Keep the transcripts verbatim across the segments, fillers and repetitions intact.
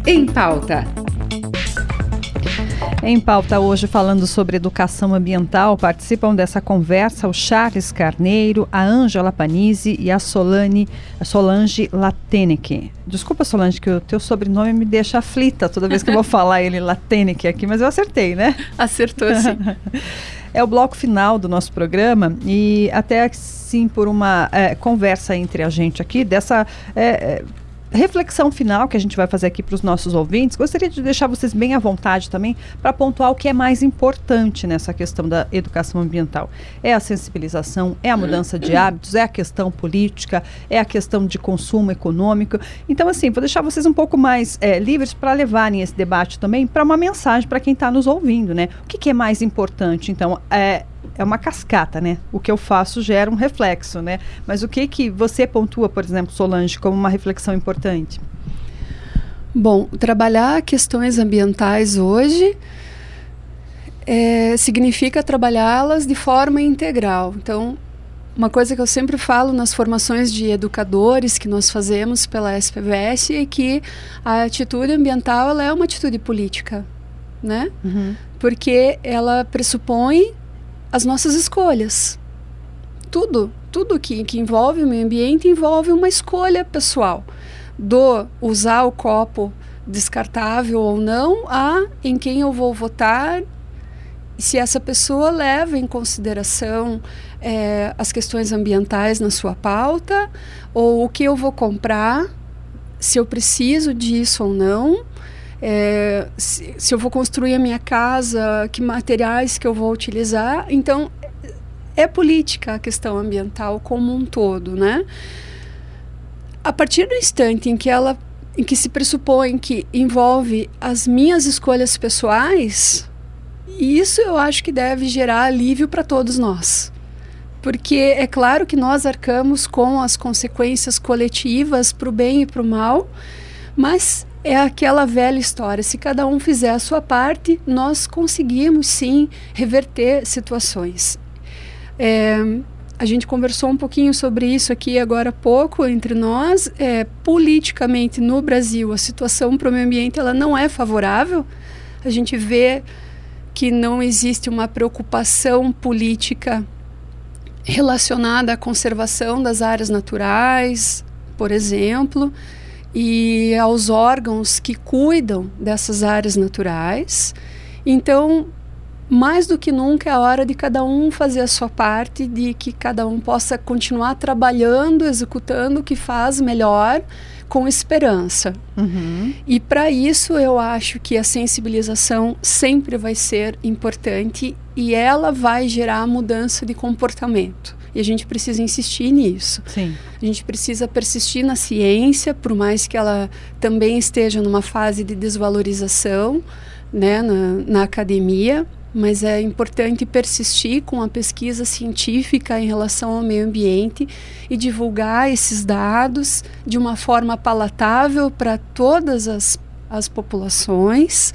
Em Pauta. Em Pauta hoje, falando sobre educação ambiental, participam dessa conversa o Charles Carneiro, a Ângela Panizzi e a Solane, a Solange Latenec. Desculpa, Solange, que o teu sobrenome me deixa aflita toda vez que eu vou falar ele Latenec aqui, mas eu acertei, né? Acertou, sim. É o bloco final do nosso programa e até sim por uma é, conversa entre a gente aqui, dessa é, é, reflexão final que a gente vai fazer aqui para os nossos ouvintes. Gostaria de deixar vocês bem à vontade também para pontuar o que é mais importante nessa questão da educação ambiental. É a sensibilização, é a mudança de hábitos, é a questão política, é a questão de consumo econômico. Então, assim, vou deixar vocês um pouco mais é, livres para levarem esse debate também para uma mensagem para quem está nos ouvindo, né? O que, que é mais importante? Então, é... É uma cascata, né? O que eu faço gera um reflexo, né? Mas o que que você pontua, por exemplo, Solange, como uma reflexão importante? Bom, trabalhar questões ambientais hoje é, significa trabalhá-las de forma integral. Então, uma coisa que eu sempre falo nas formações de educadores que nós fazemos pela S P V S é que a atitude ambiental ela é uma atitude política, né? Uhum. Porque ela pressupõe as nossas escolhas. Tudo, tudo que, que envolve o meio ambiente envolve uma escolha pessoal. Do usar o copo descartável ou não, a em quem eu vou votar, se essa pessoa leva em consideração é, as questões ambientais na sua pauta, ou o que eu vou comprar, se eu preciso disso ou não. É, se, se eu vou construir a minha casa, que materiais que eu vou utilizar. Então, é política a questão ambiental como um todo, né? A partir do instante em que ela, em que se pressupõe que envolve as minhas escolhas pessoais, isso eu acho que deve gerar alívio para todos nós. Porque é claro que nós arcamos com as consequências coletivas para o bem e para o mal, mas é aquela velha história, se cada um fizer a sua parte, nós conseguimos sim reverter situações. É, a gente conversou um pouquinho sobre isso aqui agora há pouco entre nós. É, politicamente no Brasil, a situação para o meio ambiente ela não é favorável. A gente vê que não existe uma preocupação política relacionada à conservação das áreas naturais, por exemplo, e aos órgãos que cuidam dessas áreas naturais. Então, mais do que nunca é a hora de cada um fazer a sua parte, de que cada um possa continuar trabalhando, executando o que faz melhor, com esperança. Uhum. E para isso eu acho que a sensibilização sempre vai ser importante e ela vai gerar mudança de comportamento. E a gente precisa insistir nisso. Sim. A gente precisa persistir na ciência, por mais que ela também esteja numa fase de desvalorização, né, na, na academia, mas é importante persistir com a pesquisa científica em relação ao meio ambiente e divulgar esses dados de uma forma palatável para todas as, as populações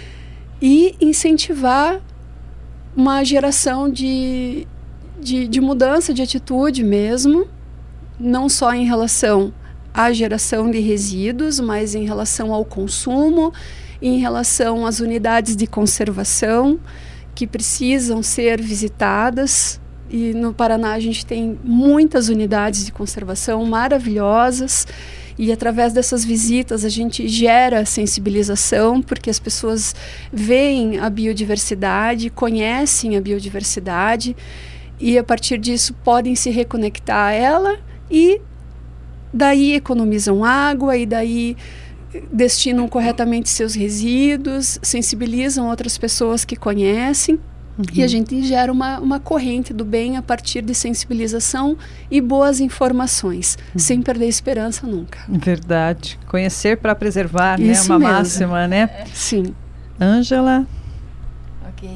e incentivar uma geração de De, de mudança de atitude mesmo, não só em relação à geração de resíduos, mas em relação ao consumo, em relação às unidades de conservação que precisam ser visitadas. E no Paraná a gente tem muitas unidades de conservação maravilhosas e através dessas visitas a gente gera sensibilização porque as pessoas veem a biodiversidade, conhecem a biodiversidade e a partir disso podem se reconectar a ela e daí economizam água e daí destinam corretamente seus resíduos, sensibilizam outras pessoas que conhecem. Uhum. E a gente gera uma, uma corrente do bem a partir de sensibilização e boas informações, uhum. sem perder a esperança nunca. Verdade. Conhecer para preservar, isso né? Uma mesmo. máxima, né? Sim. Ângela? Ok.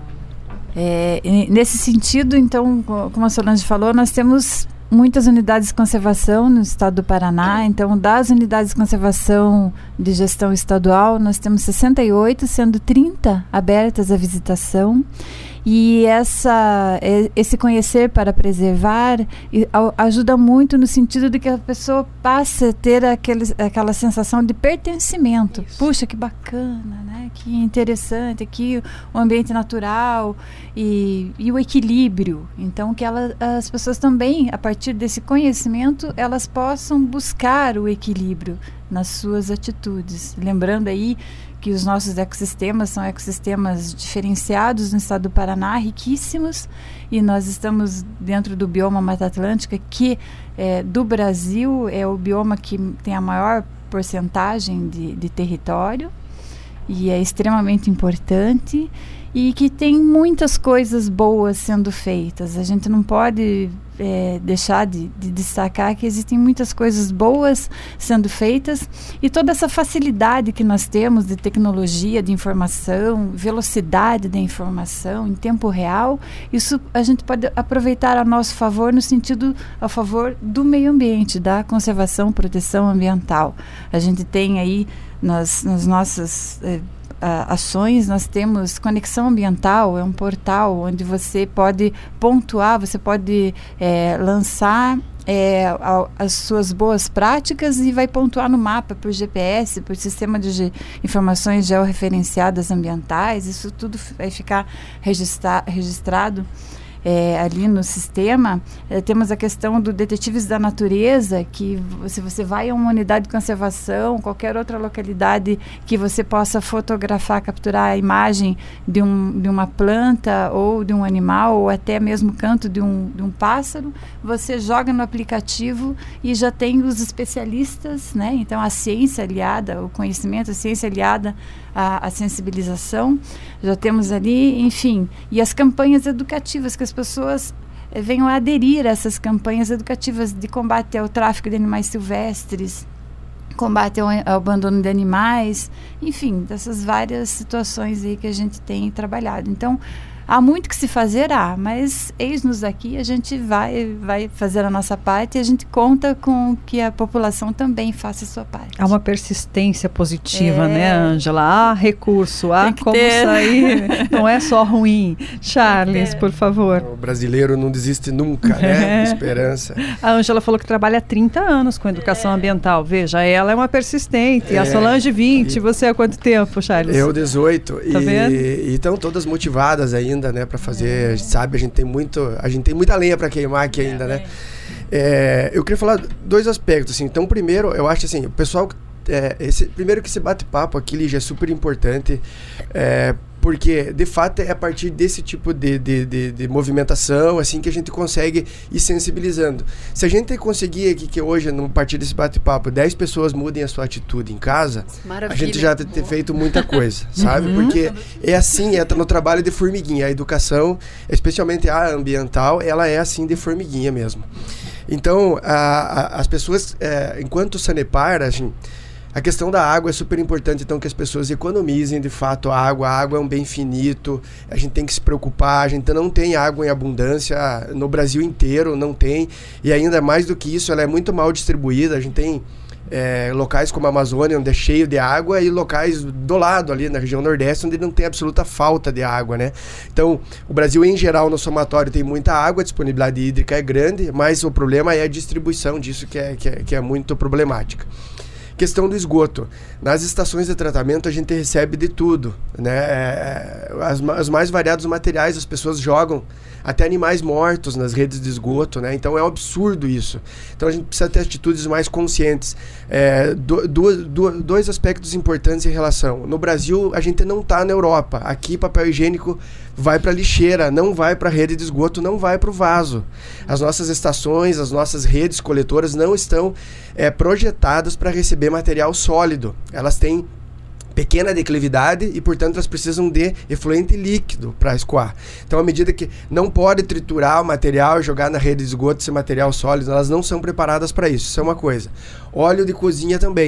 É, nesse sentido, então, como a Solange falou, nós temos muitas unidades de conservação no estado do Paraná. Então, das unidades de conservação de gestão estadual, nós temos sessenta e oito, sendo trinta abertas à visitação. E essa, esse conhecer para preservar ajuda muito no sentido de que a pessoa passe a ter aquele, aquela sensação de pertencimento. Isso. Puxa, que bacana, né? Que interessante, aqui o ambiente natural e, e o equilíbrio. Então, que ela, as pessoas também, a partir desse conhecimento, elas possam buscar o equilíbrio nas suas atitudes. Lembrando aí que os nossos ecossistemas são ecossistemas diferenciados no estado do Paraná, riquíssimos, e nós estamos dentro do bioma Mata Atlântica, que é, do Brasil é o bioma que tem a maior porcentagem de, de território, e é extremamente importante, e que tem muitas coisas boas sendo feitas. A gente não pode é, deixar de, de destacar que existem muitas coisas boas sendo feitas, e toda essa facilidade que nós temos de tecnologia, de informação, velocidade da informação em tempo real, isso a gente pode aproveitar a nosso favor, no sentido a favor do meio ambiente, da conservação, proteção ambiental. A gente tem aí nas, nas nossas eh, Uh, ações, nós temos Conexão Ambiental, é um portal onde você pode pontuar, você pode é, lançar é, a, as suas boas práticas e vai pontuar no mapa por G P S, por sistema de ge- informações georreferenciadas ambientais. Isso tudo f- vai ficar registra- registrado É, ali no sistema. É, temos a questão do Detetives da Natureza, que se você vai a uma unidade de conservação, qualquer outra localidade que você possa fotografar, capturar a imagem de, um, de uma planta ou de um animal, ou até mesmo canto de um, de um pássaro, você joga no aplicativo e já tem os especialistas, né? Então a ciência aliada, o conhecimento, a ciência aliada à, à sensibilização, já temos ali, enfim, e as campanhas educativas, que as pessoas eh, venham a aderir a essas campanhas educativas de combate ao tráfico de animais silvestres, combate ao, ao abandono de animais, enfim, dessas várias situações aí que a gente tem trabalhado. Então, há muito que se fazer, há, mas eis-nos aqui, a gente vai, vai fazer a nossa parte, e a gente conta com que a população também faça a sua parte. Há uma persistência positiva, é. né, Ângela? Há recurso, há como ter. sair, não é só ruim. Charles, por favor. O brasileiro não desiste nunca, né? É. Esperança. A Ângela falou que trabalha há trinta anos com educação é. ambiental. Veja, ela é uma persistente. É. A Solange, vinte. E você há quanto tempo, Charles? Eu, dezoito. Tá e, vendo? E estão todas motivadas ainda, né, para fazer, é. a gente sabe, a gente tem muito, a gente tem muita lenha para queimar aqui ainda, é, né? É, eu queria falar dois aspectos, assim. Então, primeiro, eu acho assim, o pessoal, é, esse, primeiro que esse bate-papo aqui já é super importante, é, porque, de fato, é a partir desse tipo de, de, de, de movimentação, assim, que a gente consegue ir sensibilizando. Se a gente conseguir aqui que hoje, a partir desse bate-papo, dez pessoas mudem a sua atitude em casa, maravilha, a gente já vai ter feito muita coisa, sabe? Porque é assim, é no trabalho de formiguinha. A educação, especialmente a ambiental, ela é assim de formiguinha mesmo. Então, a, a, as pessoas, é, enquanto Sanepar, assim, a questão da água é super importante, então, que as pessoas economizem, de fato, a água. A água é um bem finito, a gente tem que se preocupar, a gente não tem água em abundância no Brasil inteiro, não tem, e ainda mais do que isso, ela é muito mal distribuída. A gente tem é, locais como a Amazônia, onde é cheio de água, e locais do lado, ali na região Nordeste, onde não tem absoluta falta de água, né? Então, o Brasil, em geral, no somatório, tem muita água, a disponibilidade hídrica é grande, mas o problema é a distribuição disso, que é, que é, que é muito problemática. Questão do esgoto. Nas estações de tratamento a gente recebe de tudo, né? É, as, os mais variados materiais, as pessoas jogam até animais mortos nas redes de esgoto, né? Então é um absurdo isso. Então a gente precisa ter atitudes mais conscientes. É, do, do, do, dois aspectos importantes em relação. No Brasil, a gente não está na Europa. Aqui, papel higiênico vai para a lixeira, não vai para a rede de esgoto, não vai para o vaso. As nossas estações, as nossas redes coletoras não estão é, projetadas para receber material sólido. Elas têm pequena declividade e, portanto, elas precisam de efluente líquido para escoar. Então, à medida que não pode triturar o material e jogar na rede de esgoto esse material sólido, elas não são preparadas para isso. Isso é uma coisa. Óleo de cozinha também.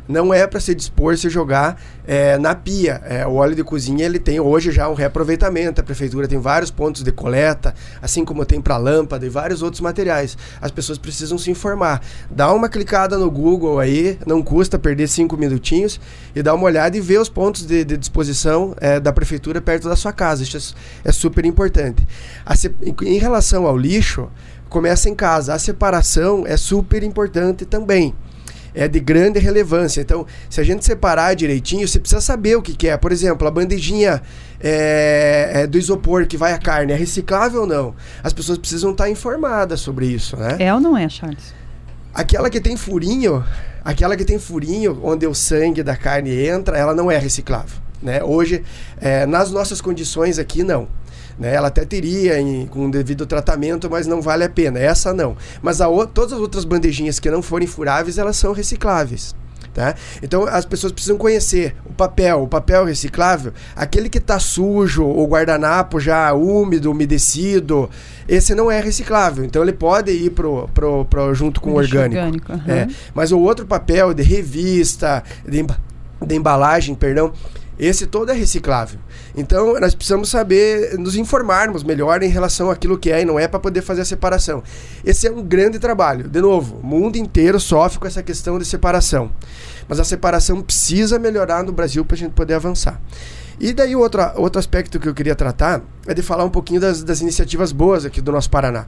não é para se dispor se jogar é, na pia. É, o óleo de cozinha ele tem hoje já um reaproveitamento, a prefeitura tem vários pontos de coleta, assim como tem para lâmpada e vários outros materiais. As pessoas precisam se informar. Dá uma clicada no Google aí, não custa perder cinco minutinhos e dá uma olhada e ver os pontos de, de disposição é, da prefeitura perto da sua casa. Isso é, é super importante. A, em relação ao lixo, começa em casa. A separação é super importante também. É de grande relevância. Então, se a gente separar direitinho, você precisa saber o que, que é. Por exemplo, a bandejinha é, é do isopor que vai a carne, é reciclável ou não? As pessoas precisam estar informadas sobre isso, né? É ou não é, Charles? Aquela que tem furinho, aquela que tem furinho, onde o sangue da carne entra, ela não é reciclável, né? Hoje, é, nas nossas condições aqui, não. Né, ela até teria em, com devido tratamento, mas não vale a pena. Essa não. Mas a o, todas as outras bandejinhas que não forem furáveis, elas são recicláveis. Tá? Então as pessoas precisam conhecer o papel. O papel reciclável, aquele que está sujo, o guardanapo já úmido, umedecido, esse não é reciclável. Então ele pode ir pro, pro, pro, junto com o orgânico. orgânico uhum. é. Mas o outro papel de revista, de, de embalagem, perdão, esse todo é reciclável. Então, nós precisamos saber, nos informarmos melhor em relação àquilo que é e não é para poder fazer a separação. Esse é um grande trabalho. De novo, o mundo inteiro sofre com essa questão de separação. Mas a separação precisa melhorar no Brasil para a gente poder avançar. E daí outro, outro aspecto que eu queria tratar é de falar um pouquinho das, das iniciativas boas aqui do nosso Paraná.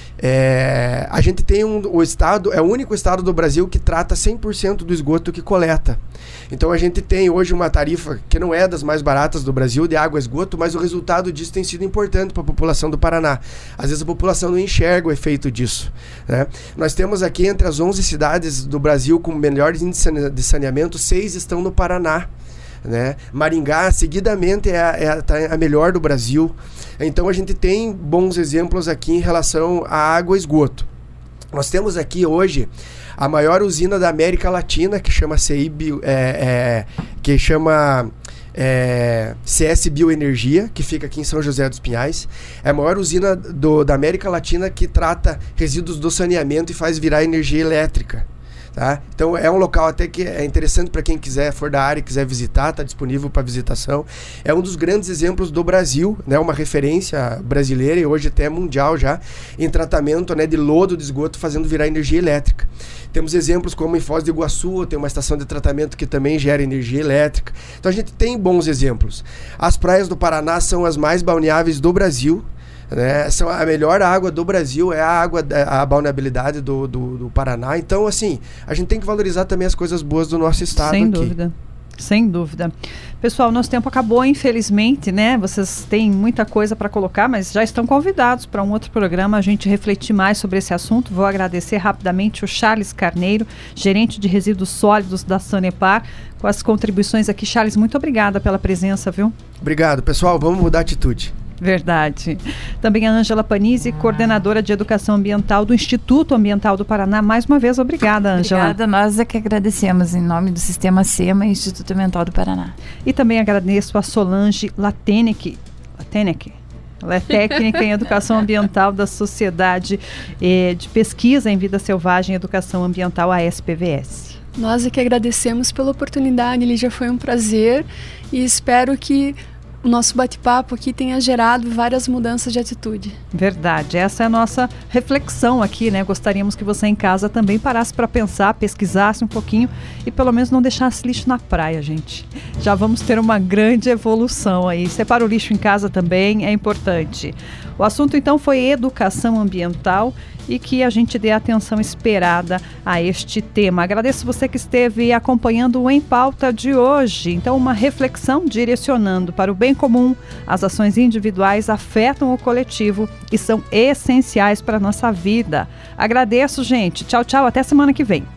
É, a gente tem um, o estado, é o único estado do Brasil que trata cem por cento do esgoto que coleta. Então a gente tem hoje uma tarifa que não é das mais baratas do Brasil, de água e esgoto, mas o resultado disso tem sido importante para a população do Paraná. Às vezes a população não enxerga o efeito disso, né? Nós temos aqui entre as onze cidades do Brasil com melhores índices de saneamento, seis estão no Paraná. Né? Maringá, seguidamente, é a, é, a, é a melhor do Brasil. Então a gente tem bons exemplos aqui em relação à água e esgoto. Nós temos aqui hoje a maior usina da América Latina, que chama C I Bio, é, é, que chama é, C S Bioenergia, que fica aqui em São José dos Pinhais. É a maior usina do, da América Latina que trata resíduos do saneamento e faz virar energia elétrica. Tá? Então é um local até que é interessante para quem quiser, for da área e quiser visitar, está disponível para visitação. É um dos grandes exemplos do Brasil, né? Uma referência brasileira e hoje até mundial já, em tratamento, né, de lodo de esgoto fazendo virar energia elétrica. Temos exemplos como em Foz do Iguaçu, tem uma estação de tratamento que também gera energia elétrica. Então a gente tem bons exemplos. As praias do Paraná são as mais balneáveis do Brasil. Né? São a melhor água do Brasil, é a água, a balneabilidade do, do, do Paraná. Então, assim, a gente tem que valorizar também as coisas boas do nosso estado. Sem aqui. dúvida, sem dúvida. Pessoal, nosso tempo acabou, infelizmente, né? Vocês têm muita coisa para colocar, mas já estão convidados para um outro programa, a gente refletir mais sobre esse assunto. Vou agradecer rapidamente o Charles Carneiro, gerente de resíduos sólidos da Sanepar, com as contribuições aqui. Charles, muito obrigada pela presença, viu? Obrigado, pessoal. Vamos mudar a atitude. Verdade. Também a Ângela Panizzi, coordenadora de Educação Ambiental do Instituto Ambiental do Paraná. Mais uma vez, obrigada, Ângela. Obrigada, nós é que agradecemos em nome do Sistema SEMA e Instituto Ambiental do Paraná. E também agradeço a Solange Latenec, Latenec, ela é técnica em Educação Ambiental da Sociedade eh, de Pesquisa em Vida Selvagem e Educação Ambiental, a S P V S. Nós é que agradecemos pela oportunidade, Lígia, foi um prazer e espero que o nosso bate-papo aqui tenha gerado várias mudanças de atitude. Verdade, essa é a nossa reflexão aqui, né? Gostaríamos que você em casa também parasse para pensar, pesquisasse um pouquinho e pelo menos não deixasse lixo na praia, gente. Já vamos ter uma grande evolução aí. Separa o lixo em casa também, é importante. O assunto então foi educação ambiental e que a gente dê a atenção esperada a este tema. Agradeço você que esteve acompanhando o Em Pauta de hoje. Então, uma reflexão direcionando para o bem comum. As ações individuais afetam o coletivo e são essenciais para a nossa vida. Agradeço, gente. Tchau, tchau. Até semana que vem.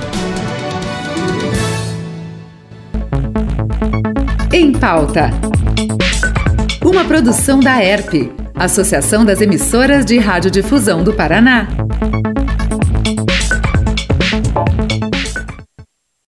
Em Pauta. Uma produção da E R P, Associação das Emissoras de Radiodifusão do Paraná.